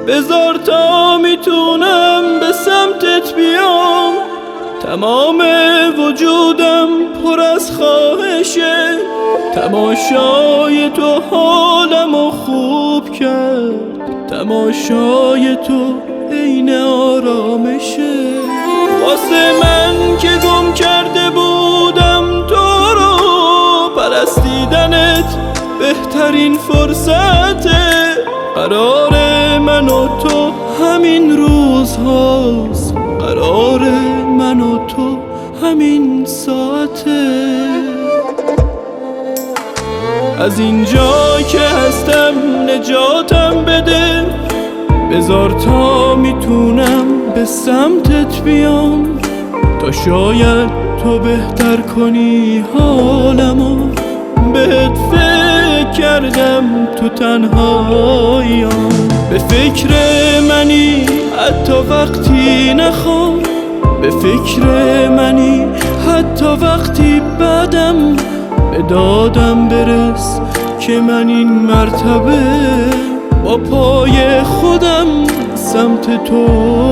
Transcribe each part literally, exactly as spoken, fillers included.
بذار تا میتونم به سمتت بیام. تمام وجودم پر از خواهشه، تماشای تو حالمو خوب کرد. تماشای تو عین آرامشه. واسه من که گم کرده بودم تو رو، پرستیدنت بهترین فرصته. قرار من و تو همین روز هاست، قرار من و تو همین ساعته. از اینجا که هستم نجاتم بده، بذار تا میتونم به سمتت بیام. تا شاید تو بهتر کنی حالمو، بهت فکر کردم تو تنهاییام. به فکر منی حتی وقتی نخوام، به فکر منی حتی وقتی بعدم. به دادم برس که من این مرتبه با پای خودم سمت تو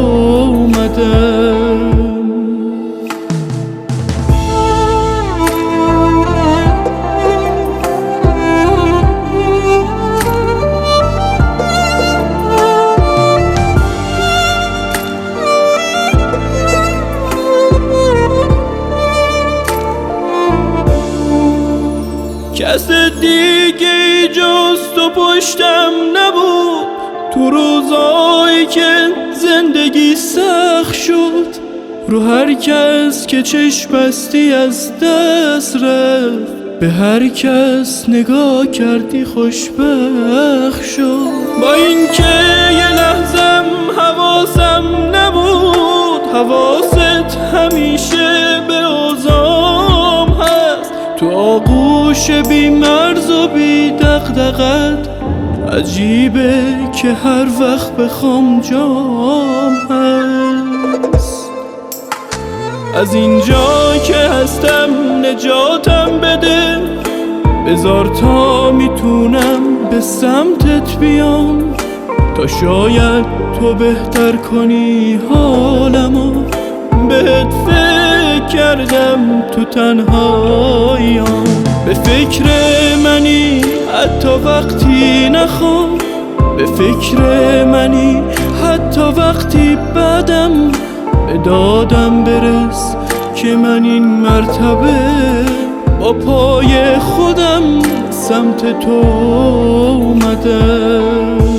اومدم. کس دیگه جز تو پشتم نبود، تو روزایی که زندگی سخت شد. رو هر کس که چشم بستی از دست رفت، به هر کس نگاه کردی خوشبخت شد. با این که یه لحظم حواسم نبود، حواست همیشه به اوضاعم هست. تو آغوش بی مرز و بی دغدغت، عجیبه که هر وقت بخوام جام هست. از اینجا که هستم نجاتم بده، بذار تا میتونم به سمتت بیام. تا شاید تو بهتر کنی حالمو، بهت فکر کردم تو تنهاییام. به فکر منی حتی وقتی نخوام، به فکر منی حتی وقتی بعدم. به دادم برس که من این مرتبه با پای خودم سمت تو اومدم.